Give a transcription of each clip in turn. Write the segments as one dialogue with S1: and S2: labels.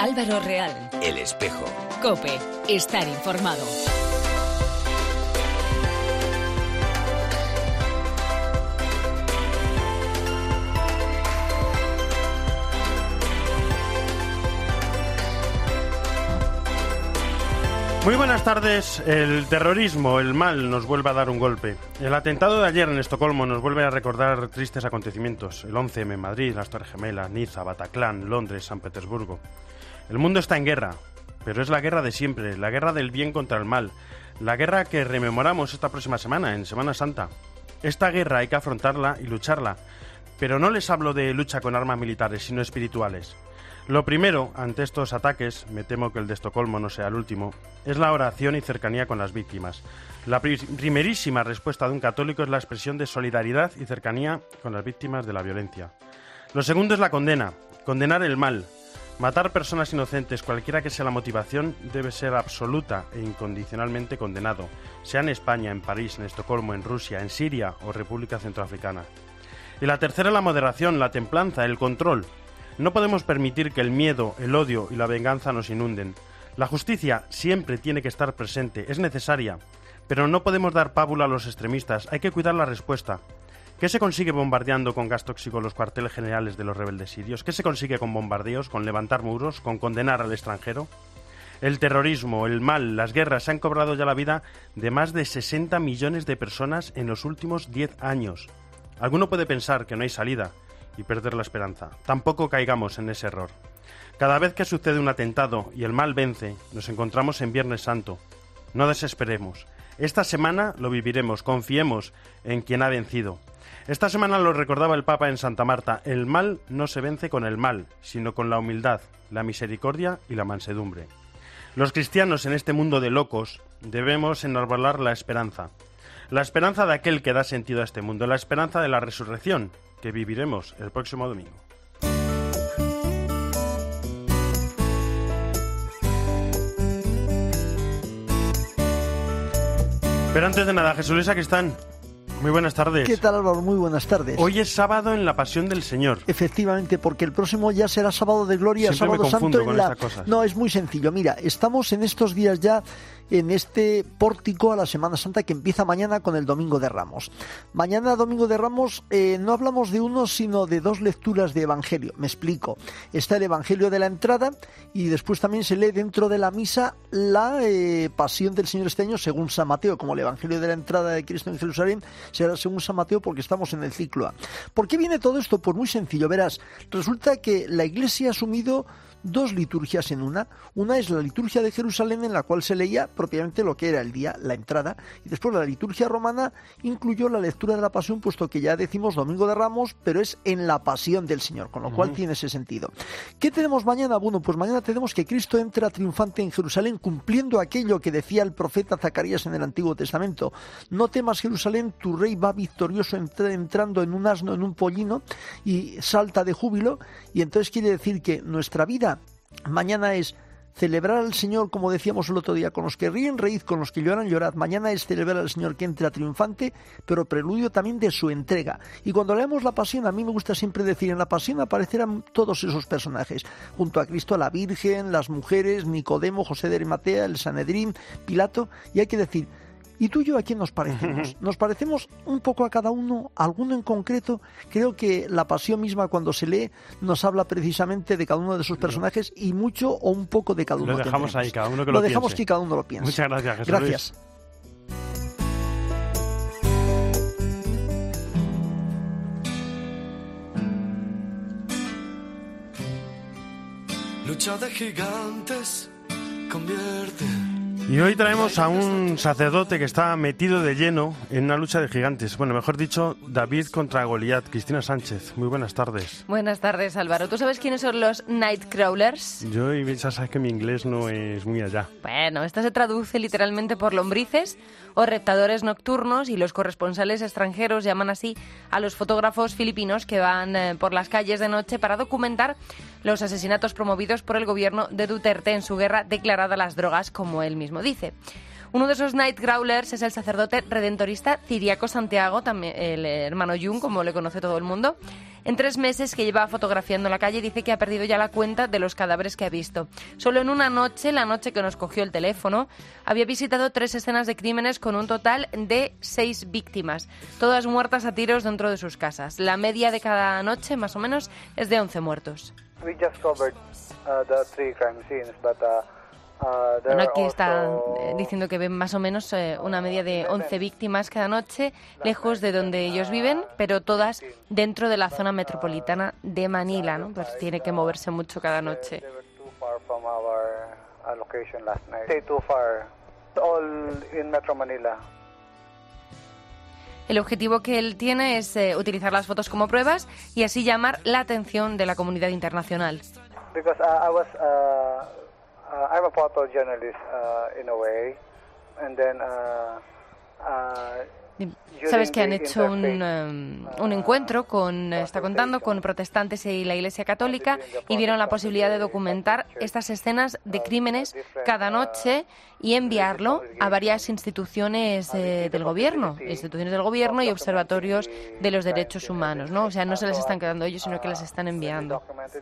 S1: Álvaro Real.
S2: El Espejo.
S1: COPE. Estar informado.
S3: Muy buenas tardes. El terrorismo, el mal, nos vuelve a dar un golpe. El atentado de ayer en Estocolmo nos vuelve a recordar tristes acontecimientos. El 11M en Madrid, las Torres Gemelas, Niza, Bataclan, Londres, San Petersburgo. El mundo está en guerra, pero es la guerra de siempre, la guerra del bien contra el mal, la guerra que rememoramos esta próxima semana, en Semana Santa. Esta guerra hay que afrontarla y lucharla, pero no les hablo de lucha con armas militares, sino espirituales. Lo primero, ante estos ataques, me temo que el de Estocolmo no sea el último, es la oración y cercanía con las víctimas. La primerísima respuesta de un católico es la expresión de solidaridad y cercanía con las víctimas de la violencia. Lo segundo es la condena, condenar el mal. Matar personas inocentes, cualquiera que sea la motivación, debe ser absoluta e incondicionalmente condenado, sea en España, en París, en Estocolmo, en Rusia, en Siria o República Centroafricana. Y la tercera es la moderación, la templanza, el control. No podemos permitir que el miedo, el odio y la venganza nos inunden. La justicia siempre tiene que estar presente, es necesaria, pero no podemos dar pábula a los extremistas, hay que cuidar la respuesta. ¿Qué se consigue bombardeando con gas tóxico los cuarteles generales de los rebeldes sirios? ¿Qué se consigue con bombardeos, con levantar muros, con condenar al extranjero? El terrorismo, el mal, las guerras se han cobrado ya la vida de más de 60 millones de personas en los últimos 10 años. Alguno puede pensar que no hay salida y perder la esperanza. Tampoco caigamos en ese error. Cada vez que sucede un atentado y el mal vence, nos encontramos en Viernes Santo. No desesperemos. Esta semana lo viviremos, confiemos en quien ha vencido. Esta semana lo recordaba el Papa en Santa Marta, el mal no se vence con el mal, sino con la humildad, la misericordia y la mansedumbre. Los cristianos en este mundo de locos debemos enarbolar la esperanza de aquel que da sentido a este mundo, la esperanza de la resurrección, que viviremos el próximo domingo. Pero antes de nada, Jesús Luis Sacristán, muy buenas tardes.
S4: ¿Qué tal, Álvaro? Muy buenas tardes.
S3: Hoy es sábado en la Pasión del Señor.
S4: Efectivamente, porque el próximo ya será sábado de gloria,
S3: siempre
S4: sábado
S3: me confundo
S4: santo
S3: con estas cosas.
S4: No, es muy sencillo. Mira, estamos en estos días ya en este pórtico a la Semana Santa que empieza mañana con el Domingo de Ramos. Mañana, Domingo de Ramos, no hablamos de uno, sino de dos lecturas de Evangelio. Me explico. Está el Evangelio de la entrada y después también se lee dentro de la misa la Pasión del Señor este año según San Mateo, como el Evangelio de la entrada de Cristo en Jerusalén será según San Mateo porque estamos en el ciclo A. ¿Por qué viene todo esto? Pues muy sencillo, verás. Resulta que la Iglesia ha asumido dos liturgias en una. Una es la liturgia de Jerusalén, en la cual se leía propiamente lo que era el día, la entrada, y después la liturgia romana incluyó la lectura de la Pasión, puesto que ya decimos Domingo de Ramos, pero es en la Pasión del Señor, con lo cual tiene ese sentido. ¿Qué tenemos mañana? Bueno, pues mañana tenemos que Cristo entra triunfante en Jerusalén, cumpliendo aquello que decía el profeta Zacarías en el Antiguo Testamento: no temas, Jerusalén, tu rey va victorioso entrando en un asno, en un pollino, y salta de júbilo. Y entonces quiere decir que nuestra vida mañana es celebrar al Señor, como decíamos el otro día: con los que ríen, reíd, con los que lloran, llorad. Mañana es celebrar al Señor que entra triunfante, pero preludio también de su entrega. Y cuando leemos la Pasión, a mí me gusta siempre decir, en la Pasión aparecerán todos esos personajes, junto a Cristo, la Virgen, las mujeres, Nicodemo, José de Arimatea, el Sanedrín, Pilato, y hay que decir: ¿y tú y yo a quién nos parecemos? ¿Nos parecemos un poco a cada uno, alguno en concreto? Creo que la Pasión misma, cuando se lee, nos habla precisamente de cada uno de sus personajes y mucho o un poco de cada uno.
S3: Lo dejamos ahí, cada uno que lo piense.
S4: Lo dejamos que cada uno lo piense.
S3: Muchas gracias, Jesús
S4: Gracias.
S3: Luis. Lucha de gigantes convierte. Y hoy traemos a un sacerdote que está metido de lleno en una lucha de gigantes. Bueno, mejor dicho, David contra Goliat. Cristina Sánchez, muy buenas tardes.
S5: Buenas tardes, Álvaro. ¿Tú sabes quiénes son los Nightcrawlers?
S3: Yo ya sabes que mi inglés no es muy allá.
S5: Bueno, esto se traduce literalmente por lombrices o reptadores nocturnos, y los corresponsales extranjeros llaman así a los fotógrafos filipinos que van por las calles de noche para documentar los asesinatos promovidos por el gobierno de Duterte en su guerra declarada a las drogas, como él mismo dice. Uno de esos Nightcrawlers es el sacerdote redentorista Ciriaco Santiago, también el hermano Jung, como le conoce todo el mundo. En 3 meses que lleva fotografiando la calle, dice que ha perdido ya la cuenta de los cadáveres que ha visto. Solo en una noche, la noche que nos cogió el teléfono, había visitado 3 escenas de crímenes con un total de 6 víctimas, todas muertas a tiros dentro de sus casas. La media de cada noche, más o menos, es de 11 muertos.
S2: We just covered the 3 crime scenes, but
S5: bueno, aquí está diciendo que ven más o menos una media de 11 víctimas cada noche, lejos de donde ellos viven, pero todas dentro de la zona metropolitana de Manila, ¿no? Pues tiene que moverse mucho cada noche. El objetivo que él tiene es utilizar las fotos como pruebas y así llamar la atención de la comunidad internacional.
S2: I'm a photojournalist in a way, and then
S5: Sabes que han hecho un encuentro está contando, con protestantes y la Iglesia Católica y vieron la posibilidad de documentar estas escenas de crímenes cada noche y enviarlo a varias instituciones del gobierno y observatorios de los derechos humanos, ¿no? O sea, no se les están quedando ellos, sino que les están enviando.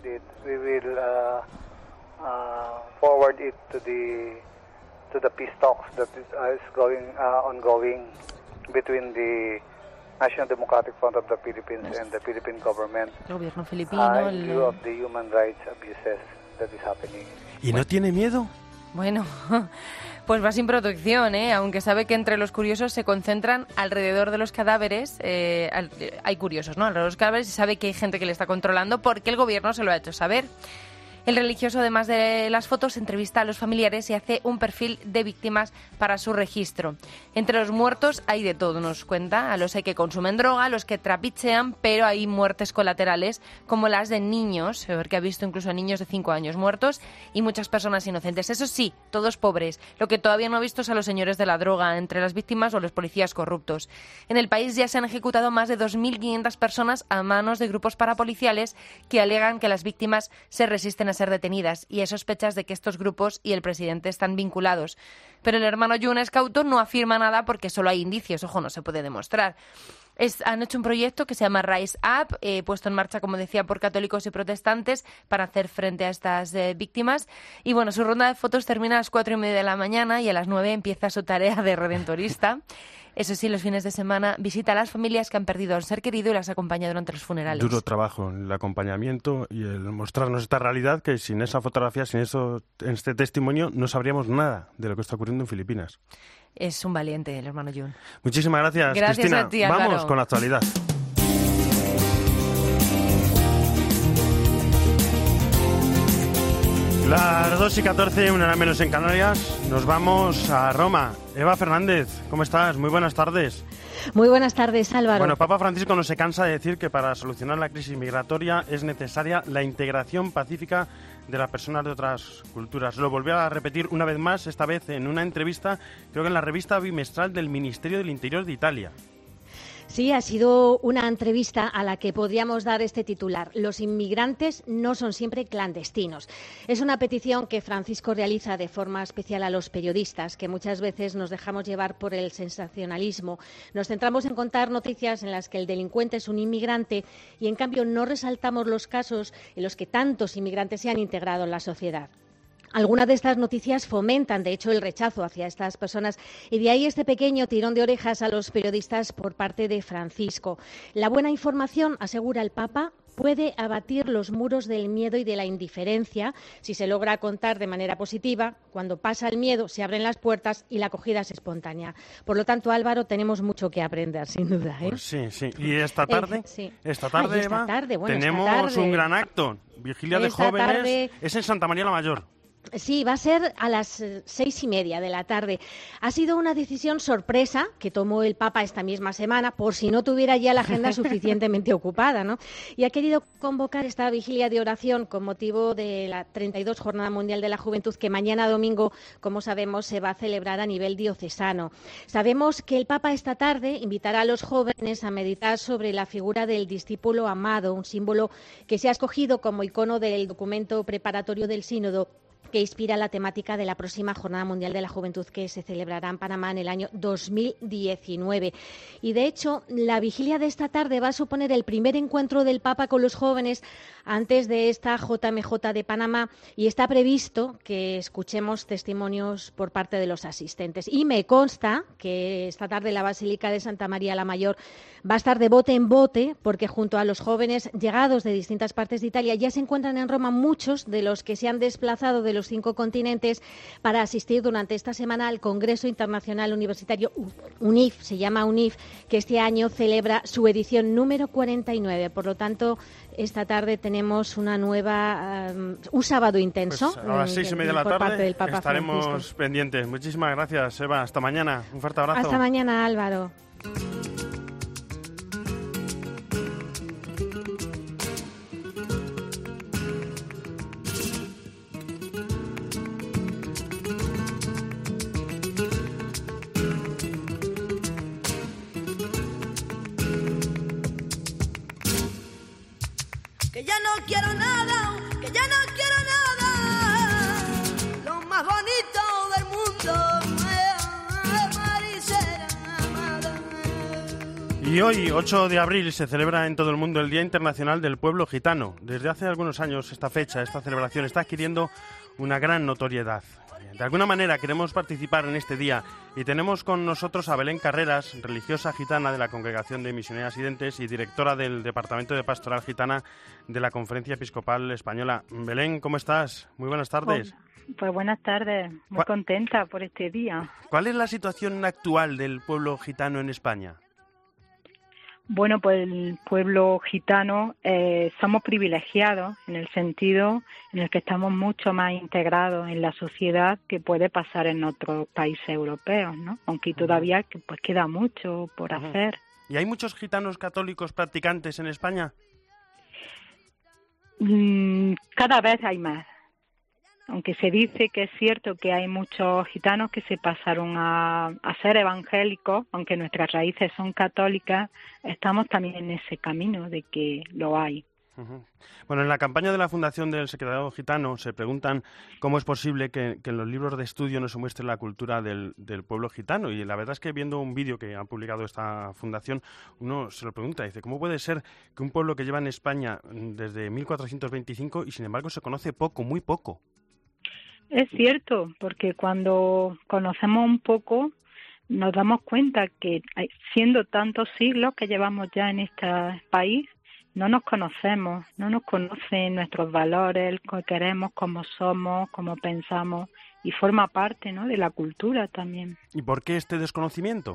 S2: Forward it to the peace talks that is ongoing between the National Democratic Front of the Philippines and the Philippine government.
S5: El gobierno filipino,
S2: in view of the human rights abuses that is happening.
S3: ¿Y no tiene miedo?
S5: Bueno, pues va sin protección, aunque sabe que entre los curiosos se concentran alrededor de los cadáveres. Hay curiosos, ¿no? Alrededor de los cadáveres, y sabe que hay gente que le está controlando porque el gobierno se lo ha hecho saber. El religioso, además de las fotos, entrevista a los familiares y hace un perfil de víctimas para su registro. Entre los muertos hay de todo, nos cuenta. A los hay que consumen droga, a los que trapichean, pero hay muertes colaterales como las de niños, porque ha visto incluso a niños de 5 años muertos y muchas personas inocentes. Eso sí, todos pobres. Lo que todavía no ha visto es a los señores de la droga entre las víctimas o los policías corruptos. En el país ya se han ejecutado más de 2.500 personas a manos de grupos parapoliciales que alegan que las víctimas se resisten a ser detenidas, y hay sospechas de que estos grupos y el presidente están vinculados. Pero el hermano Jun Escauto no afirma nada porque solo hay indicios, no se puede demostrar. Han hecho un proyecto que se llama Rise Up, puesto en marcha, como decía, por católicos y protestantes para hacer frente a estas víctimas. Y bueno, su ronda de fotos termina a las 4:30 de la mañana y a las 9 empieza su tarea de redentorista. Eso sí, los fines de semana visita a las familias que han perdido a un ser querido y las acompaña durante los funerales.
S3: Duro trabajo en el acompañamiento y el mostrarnos esta realidad que sin esa fotografía, sin este testimonio, no sabríamos nada de lo que está ocurriendo en Filipinas.
S5: Es un valiente el hermano Jun.
S3: Muchísimas gracias, Cristina.
S5: A ti, Álvaro.
S3: Vamos con la actualidad. Las 2:14, 1 hora menos en Canarias. Nos vamos a Roma. Eva Fernández, ¿cómo estás? Muy buenas tardes.
S6: Muy buenas tardes, Álvaro.
S3: Bueno, Papa Francisco no se cansa de decir que para solucionar la crisis migratoria es necesaria la integración pacífica de las personas de otras culturas. Lo volvió a repetir una vez más, esta vez en una entrevista, creo que en la revista bimestral del Ministerio del Interior de Italia.
S6: Sí, ha sido una entrevista a la que podríamos dar este titular: los inmigrantes no son siempre clandestinos. Es una petición que Francisco realiza de forma especial a los periodistas, que muchas veces nos dejamos llevar por el sensacionalismo. Nos centramos en contar noticias en las que el delincuente es un inmigrante y, en cambio, no resaltamos los casos en los que tantos inmigrantes se han integrado en la sociedad. Algunas de estas noticias fomentan, de hecho, el rechazo hacia estas personas, y de ahí este pequeño tirón de orejas a los periodistas por parte de Francisco. La buena información, asegura el Papa, puede abatir los muros del miedo y de la indiferencia si se logra contar de manera positiva. Cuando pasa el miedo, se abren las puertas y la acogida es espontánea. Por lo tanto, Álvaro, tenemos mucho que aprender, sin duda.
S3: Pues sí. Y esta tarde,
S6: sí.
S3: esta tarde, Eva, tenemos
S6: esta tarde,
S3: un gran acto. Vigilia de jóvenes.
S6: Tarde,
S3: es en Santa María la Mayor.
S6: Sí, va a ser a las 6:30 de la tarde. Ha sido una decisión sorpresa que tomó el Papa esta misma semana, por si no tuviera ya la agenda suficientemente ocupada, ¿no? Y ha querido convocar esta vigilia de oración con motivo de la 32 Jornada Mundial de la Juventud, que mañana domingo, como sabemos, se va a celebrar a nivel diocesano. Sabemos que el Papa esta tarde invitará a los jóvenes a meditar sobre la figura del discípulo amado, un símbolo que se ha escogido como icono del documento preparatorio del Sínodo, que inspira la temática de la próxima Jornada Mundial de la Juventud que se celebrará en Panamá en el año 2019. Y de hecho, la vigilia de esta tarde va a suponer el primer encuentro del Papa con los jóvenes antes de esta JMJ de Panamá, y está previsto que escuchemos testimonios por parte de los asistentes. Y me consta que esta tarde la Basílica de Santa María la Mayor va a estar de bote en bote, porque junto a los jóvenes llegados de distintas partes de Italia ya se encuentran en Roma muchos de los que se han desplazado de los 5 continentes para asistir durante esta semana al Congreso Internacional Universitario UNIF, se llama UNIF, que este año celebra su edición número 49. Por lo tanto, esta tarde tenemos una nueva, un sábado intenso.
S3: Pues a las 6:30 de la tarde estaremos
S6: Francisco.
S3: pendientes. Muchísimas gracias, Eva. Hasta mañana. Un fuerte abrazo.
S6: Hasta mañana, Álvaro.
S7: Que ya no quiero nada, que ya no quiero nada, lo más bonito del mundo, Maricela amada.
S3: Y hoy, 8 de abril, se celebra en todo el mundo el Día Internacional del Pueblo Gitano. Desde hace algunos años esta fecha, esta celebración está adquiriendo una gran notoriedad. De alguna manera queremos participar en este día y tenemos con nosotros a Belén Carreras, religiosa gitana de la Congregación de Misioneras Identes y directora del Departamento de Pastoral Gitana de la Conferencia Episcopal Española. Belén, ¿cómo estás? Muy buenas tardes.
S8: Pues buenas tardes, muy contenta por este día.
S3: ¿Cuál es la situación actual del pueblo gitano en España?
S8: Bueno, pues el pueblo gitano somos privilegiados en el sentido en el que estamos mucho más integrados en la sociedad que puede pasar en otros países europeos, ¿no? Aunque todavía pues queda mucho por hacer.
S3: ¿Y hay muchos gitanos católicos practicantes en España?
S8: Cada vez hay más. Aunque se dice que es cierto que hay muchos gitanos que se pasaron a ser evangélicos, aunque nuestras raíces son católicas, estamos también en ese camino de que lo hay.
S3: Bueno, en la campaña de la Fundación del Secretariado Gitano se preguntan cómo es posible que en los libros de estudio no se muestre la cultura del pueblo gitano. Y la verdad es que viendo un vídeo que ha publicado esta fundación, uno se lo pregunta, dice, ¿cómo puede ser que un pueblo que lleva en España desde 1425 y sin embargo se conoce poco, muy poco?
S8: Es cierto, porque cuando conocemos un poco nos damos cuenta que siendo tantos siglos que llevamos ya en este país, no nos conocemos, no nos conocen nuestros valores, lo que queremos, cómo somos, cómo pensamos, y forma parte, ¿no?, de la cultura también.
S3: ¿Y por qué este desconocimiento?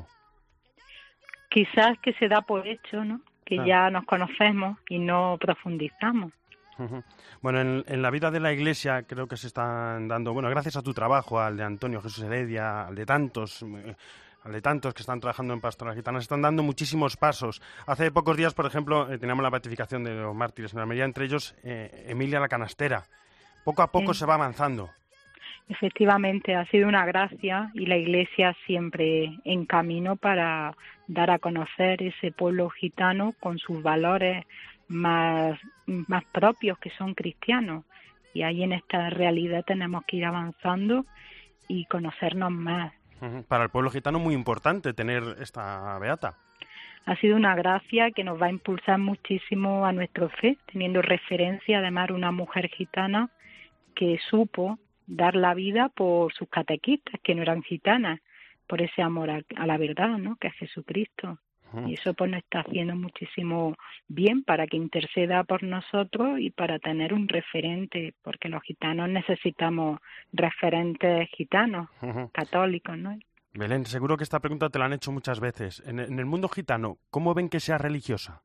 S8: Quizás que se da por hecho, ¿no?, que ya nos conocemos y no profundizamos.
S3: Bueno, en la vida de la Iglesia creo que se están dando, bueno, gracias a tu trabajo, al de Antonio Jesús Heredia, al de tantos que están trabajando en Pastoral Gitana, se están dando muchísimos pasos. Hace pocos días, por ejemplo, teníamos la beatificación de los mártires en Almería, entre ellos Emilia la Canastera. Poco a poco se va avanzando.
S8: Efectivamente, ha sido una gracia y la Iglesia siempre en camino para dar a conocer ese pueblo gitano con sus valores más propios, que son cristianos, y ahí en esta realidad tenemos que ir avanzando y conocernos más.
S3: Para el pueblo gitano muy importante tener esta beata.
S8: Ha sido una gracia que nos va a impulsar muchísimo a nuestra fe, teniendo referencia además una mujer gitana que supo dar la vida por sus catequistas, que no eran gitanas, por ese amor a la verdad, ¿no?, que es Jesucristo. Y eso pues nos está haciendo muchísimo bien para que interceda por nosotros y para tener un referente, porque los gitanos necesitamos referentes gitanos, católicos, ¿no?
S3: Belén, seguro que esta pregunta te la han hecho muchas veces. En el mundo gitano, ¿cómo ven que sea religiosa?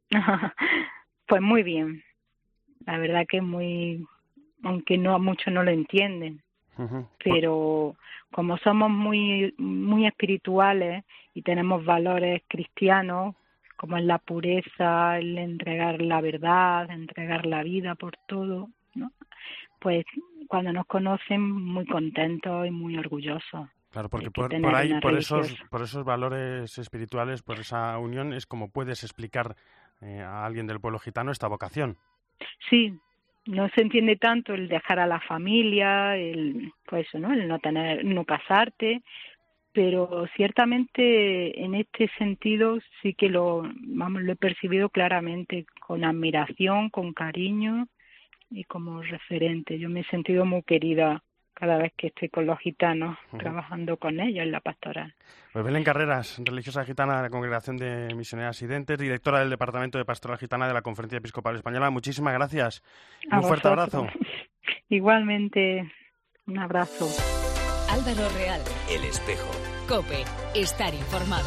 S8: Pues muy bien. La verdad que muy, aunque no muchos no lo entienden. Pero como somos muy muy espirituales y tenemos valores cristianos, como es la pureza, el entregar la verdad, entregar la vida por todo, ¿no?, pues cuando nos conocen muy contentos y muy orgullosos.
S3: Claro, porque por ahí, por esos valores espirituales, por esa unión, es como puedes explicar a alguien del pueblo gitano esta vocación.
S8: Sí, no se entiende tanto el dejar a la familia, el no casarte, pero ciertamente en este sentido sí que lo he percibido claramente, con admiración, con cariño y como referente. Yo me he sentido muy querida cada vez que estoy con los gitanos, trabajando con ellos en la pastoral.
S3: Pues Belén Carreras, religiosa gitana de la Congregación de Misioneras Identes, directora del Departamento de Pastoral Gitana de la Conferencia Episcopal Española, muchísimas gracias. Un fuerte abrazo.
S8: Igualmente, un abrazo.
S1: Álvaro Real.
S9: El Espejo.
S1: COPE. Estar informado.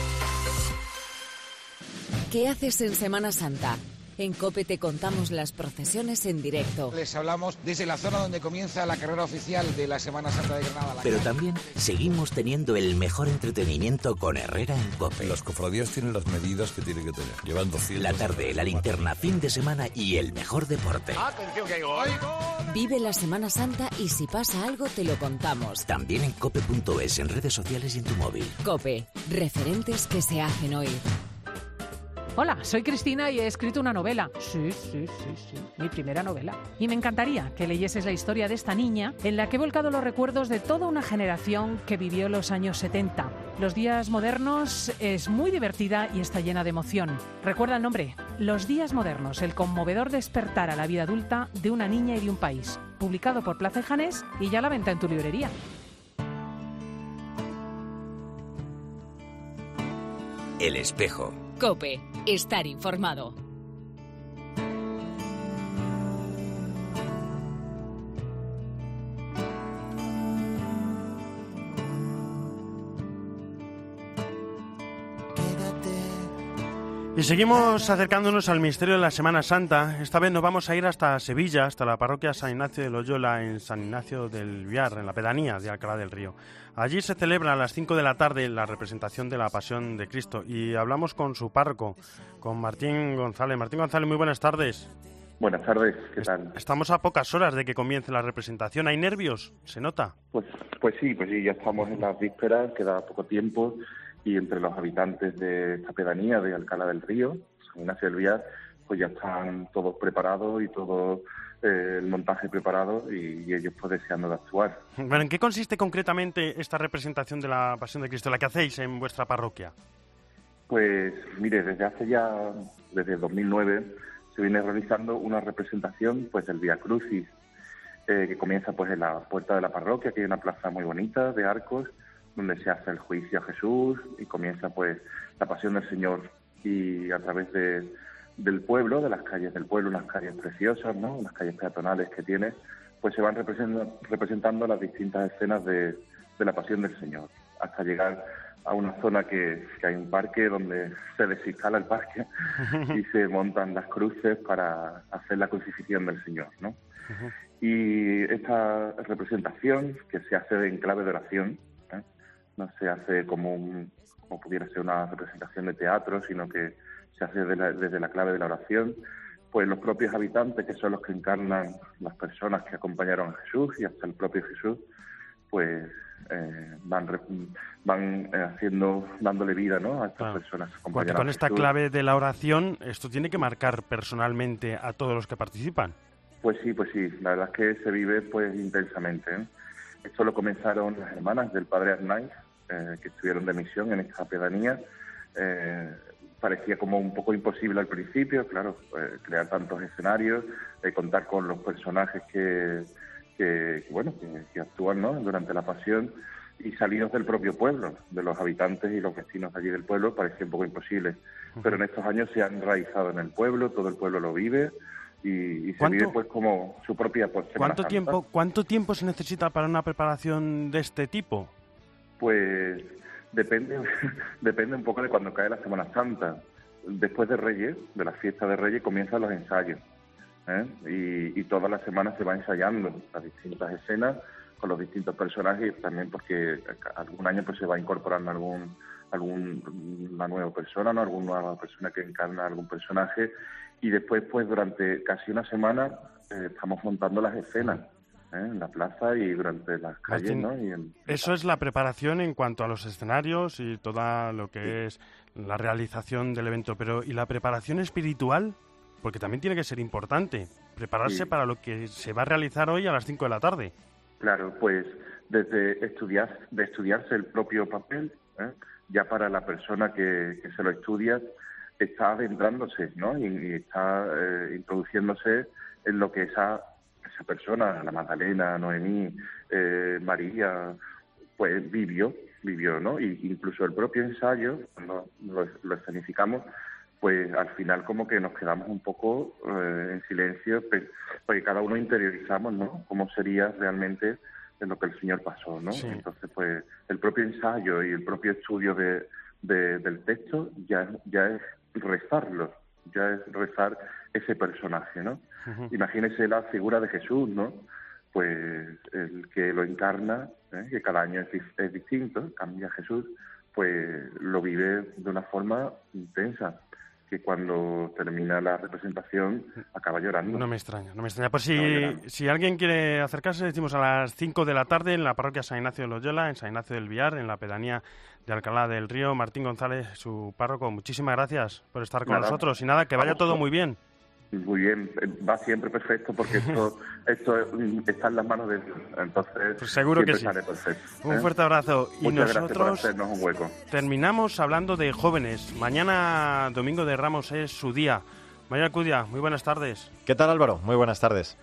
S1: ¿Qué haces en Semana Santa? En COPE te contamos las procesiones en directo.
S10: Les hablamos desde la zona donde comienza la carrera oficial de la Semana Santa de Granada.
S9: Pero también seguimos teniendo el mejor entretenimiento con Herrera en COPE.
S11: Las cofradías tienen las medidas que tienen que tener. Llevan 200.
S9: La tarde, la linterna, fin de semana y el mejor deporte.
S10: ¡Atención que hay gol!
S1: Vive la Semana Santa y si pasa algo te lo contamos.
S9: También en cope.es, en redes sociales y en tu móvil.
S1: COPE. Referentes que se hacen oír.
S12: Hola, soy Cristina y he escrito una novela. Sí, mi primera novela. Y me encantaría que leyeses la historia de esta niña en la que he volcado los recuerdos de toda una generación que vivió los años 70. Los días modernos es muy divertida y está llena de emoción. Recuerda el nombre, Los días modernos, el conmovedor despertar a la vida adulta de una niña y de un país. Publicado por Plaza y Janés y ya a la venta en tu librería.
S9: El Espejo.
S1: COPE. Estar informado.
S3: Y seguimos acercándonos al misterio de la Semana Santa. Esta vez nos vamos a ir hasta Sevilla, hasta la parroquia San Ignacio de Loyola, en San Ignacio del Viar, en la pedanía de Alcalá del Río. Allí se celebra a las 5 de la tarde la representación de la Pasión de Cristo y hablamos con su párroco, con Martín González. Martín González, muy buenas tardes.
S13: Buenas tardes, ¿qué tal?
S3: Estamos a pocas horas de que comience la representación. ¿Hay nervios? ¿Se nota?
S13: Pues sí, ya estamos en las vísperas, queda poco tiempo. Y entre los habitantes de esta pedanía de Alcalá del Río, San Ignacio del Viar, pues ya están todos preparados y todo el montaje preparado y ellos pues deseando de actuar.
S3: Bueno, ¿en qué consiste concretamente esta representación de la Pasión de Cristo, la que hacéis en vuestra parroquia?
S13: Pues mire, desde el 2009 se viene realizando una representación pues del Vía Crucis, que comienza pues en la puerta de la parroquia, que hay una plaza muy bonita de arcos, donde se hace el juicio a Jesús y comienza pues la Pasión del Señor, y a través del pueblo, de las calles del pueblo, unas calles preciosas, ¿no?, unas calles peatonales que tiene, pues se van representando las distintas escenas de la Pasión del Señor, hasta llegar a una zona que hay un parque donde se desinstala el parque y se montan las cruces para hacer la crucifixión del Señor, ¿no? Y esta representación, que se hace en clave de oración, no se hace como pudiera ser una representación de teatro, sino que se hace desde la clave de la oración, pues los propios habitantes, que son los que encarnan las personas que acompañaron a Jesús y hasta el propio Jesús, pues van dándole vida, ¿no?, a estas personas que acompañaron.
S3: Porque con esta clave de la oración, esto tiene que marcar personalmente a todos los que participan.
S13: Pues sí, la verdad es que se vive pues intensamente, ¿eh? Esto lo comenzaron las hermanas del Padre Arnaiz, que estuvieron de misión en esta pedanía. Parecía como un poco imposible al principio, claro, crear tantos escenarios, contar con los personajes que actúan, ¿no?, durante la Pasión, y salidos del propio pueblo, de los habitantes y los vecinos allí del pueblo, parecía un poco imposible. Pero en estos años se han enraizado en el pueblo, todo el pueblo lo vive, y se vive pues como su propia Semana Santa.
S3: ¿Cuánto tiempo se necesita para una preparación de este tipo?
S13: Pues depende un poco de cuando cae la Semana Santa. Después de Reyes, de la fiesta de Reyes, comienzan los ensayos, y toda la semana se va ensayando las distintas escenas con los distintos personajes, también porque algún año pues se va incorporando una nueva persona, ¿no?, alguna nueva persona que encarna algún personaje, y después pues durante casi una semana estamos montando las escenas en la plaza y durante las calles, ¿no?
S3: Eso es la preparación en cuanto a los escenarios y todo lo que es la realización del evento, pero ¿y la preparación espiritual? porque también tiene que ser importante prepararse para lo que se va a realizar hoy a las 5 de la tarde.
S13: Claro, pues desde estudiarse el propio papel, ya para la persona que se lo estudia, está adentrándose, ¿no? Y está introduciéndose en lo que esa persona, la Magdalena, Noemí, María, pues vivió, ¿no? Y incluso el propio ensayo, cuando lo escenificamos, pues al final como que nos quedamos un poco en silencio, porque cada uno interiorizamos, ¿no? Cómo sería realmente en lo que el Señor pasó, ¿no? Sí. Entonces, pues el propio ensayo y el propio estudio del texto ya es rezarlo, ya es rezar ese personaje, ¿no? Uh-huh. Imagínese la figura de Jesús, ¿no? Pues el que lo encarna, que cada año es distinto, cambia Jesús, pues lo vive de una forma intensa, que cuando termina la representación acaba llorando.
S3: No me extraña. Pues si alguien quiere acercarse, decimos a las 5 de la tarde en la parroquia San Ignacio de Loyola, en San Ignacio del Viar, en la pedanía de Alcalá del Río. Martín González, su párroco, muchísimas gracias por estar con nosotros. Y nada, que vaya todo muy bien.
S13: Muy bien, va siempre perfecto porque esto está en las manos de Dios, entonces
S3: pues seguro que sí.
S13: Sale perfecto,
S3: Un fuerte abrazo.
S13: Muchas
S3: y nosotros
S13: gracias por hacernos un hueco.
S3: Terminamos hablando de jóvenes. Mañana, Domingo de Ramos, es su día. María Alcudia, muy buenas tardes.
S14: ¿Qué tal, Álvaro? Muy buenas tardes.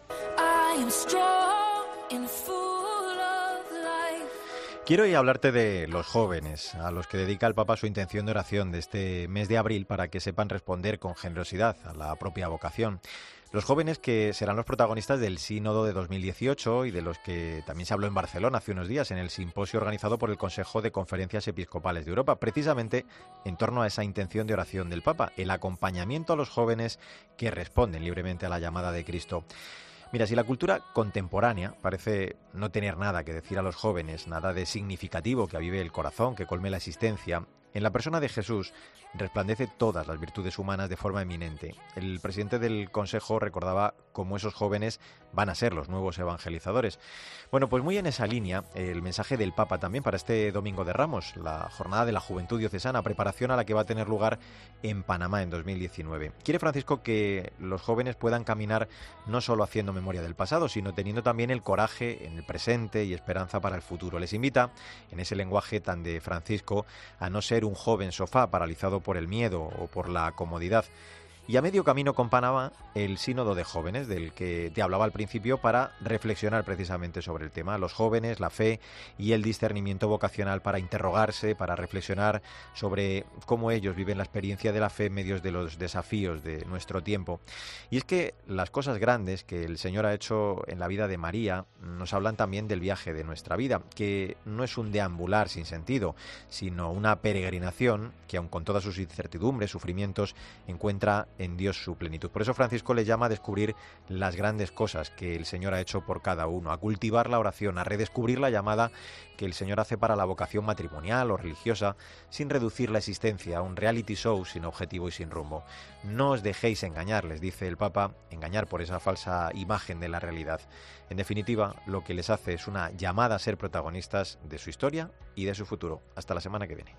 S14: Quiero hoy hablarte de los jóvenes, a los que dedica el Papa su intención de oración de este mes de abril para que sepan responder con generosidad a la propia vocación. Los jóvenes que serán los protagonistas del Sínodo de 2018 y de los que también se habló en Barcelona hace unos días en el simposio organizado por el Consejo de Conferencias Episcopales de Europa, precisamente en torno a esa intención de oración del Papa, el acompañamiento a los jóvenes que responden libremente a la llamada de Cristo. Mira, si la cultura contemporánea parece no tener nada que decir a los jóvenes, nada de significativo que avive el corazón, que colme la existencia, en la persona de Jesús resplandece todas las virtudes humanas de forma eminente. El presidente del Consejo recordaba cómo esos jóvenes van a ser los nuevos evangelizadores. Bueno, pues muy en esa línea, el mensaje del Papa también para este Domingo de Ramos, la jornada de la Juventud Diocesana, preparación a la que va a tener lugar en Panamá en 2019. Quiere Francisco que los jóvenes puedan caminar no solo haciendo memoria del pasado, sino teniendo también el coraje en el presente y esperanza para el futuro. Les invita, en ese lenguaje tan de Francisco, a no ser un joven sofá paralizado por el miedo o por la comodidad. Y a medio camino con Panamá, el Sínodo de Jóvenes, del que te hablaba al principio, para reflexionar precisamente sobre el tema. Los jóvenes, la fe y el discernimiento vocacional para interrogarse, para reflexionar sobre cómo ellos viven la experiencia de la fe en medio de los desafíos de nuestro tiempo. Y es que las cosas grandes que el Señor ha hecho en la vida de María nos hablan también del viaje de nuestra vida, que no es un deambular sin sentido, sino una peregrinación que, aun con todas sus incertidumbres, sufrimientos, encuentra en Dios su plenitud. Por eso Francisco le llama a descubrir las grandes cosas que el Señor ha hecho por cada uno, a cultivar la oración, a redescubrir la llamada que el Señor hace para la vocación matrimonial o religiosa, sin reducir la existencia a un reality show sin objetivo y sin rumbo. No os dejéis engañar, les dice el Papa, engañar por esa falsa imagen de la realidad. En definitiva, lo que les hace es una llamada a ser protagonistas de su historia y de su futuro. Hasta la semana que viene.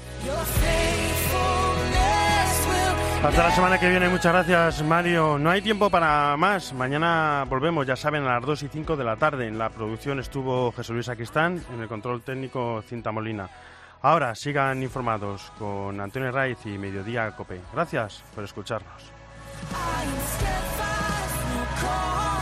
S3: Hasta la semana que viene, muchas gracias, Mario. No hay tiempo para más. Mañana volvemos, ya saben, a las 2 y 5 de la tarde. En la producción estuvo Jesús Luis Sacristán, en el control técnico Cinta Molina. Ahora sigan informados con Antonio Raiz y Mediodía Cope. Gracias por escucharnos.